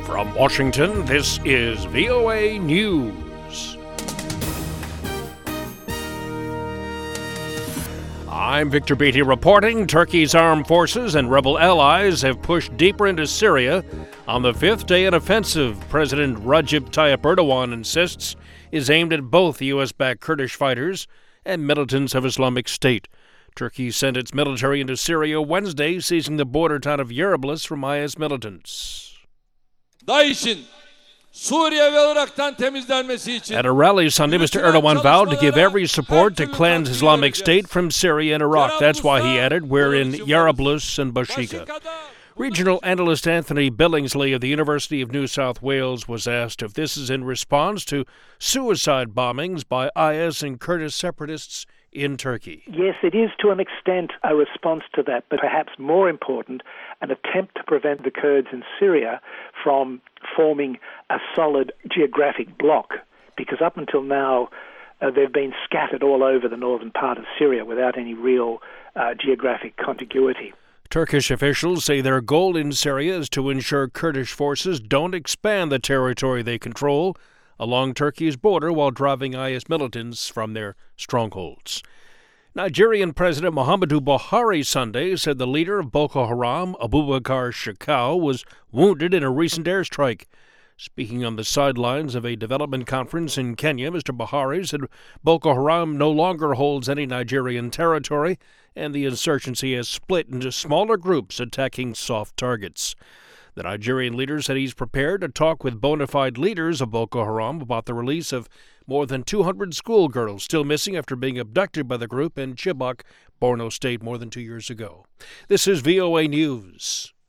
From Washington, this is VOA News. I'm Victor Beatty reporting Turkey's armed forces and rebel allies have pushed deeper into Syria on the fifth day an offensive President Recep Tayyip Erdogan insists is aimed at both U.S.-backed Kurdish fighters and militants of Islamic State. Turkey sent its military into Syria Wednesday, seizing the border town of Yereblus from IS militants. At a rally Sunday, Mr. Erdogan vowed to give every support to cleanse Islamic State from Syria and Iraq. That's why he added, we're in Yereblus and Bashika. Regional analyst Anthony Billingsley of the University of New South Wales was asked if this is in response to suicide bombings by IS and Kurdish separatists in Turkey. Yes, it is to an extent a response to that, but perhaps more important, an attempt to prevent the Kurds in Syria from forming a solid geographic bloc, because up until now they've been scattered all over the northern part of Syria without any real geographic contiguity. Turkish officials say their goal in Syria is to ensure Kurdish forces don't expand the territory they control along Turkey's border while driving IS militants from their strongholds. Nigerian President Muhammadu Buhari Sunday said the leader of Boko Haram, Abubakar Shekau, was wounded in a recent airstrike. Speaking on the sidelines of a development conference in Kenya, Mr. Buhari said Boko Haram no longer holds any Nigerian territory, and the insurgency has split into smaller groups attacking soft targets. The Nigerian leader said he's prepared to talk with bona fide leaders of Boko Haram about the release of more than 200 schoolgirls still missing after being abducted by the group in Chibok, Borno State, more than 2 years ago. This is VOA News.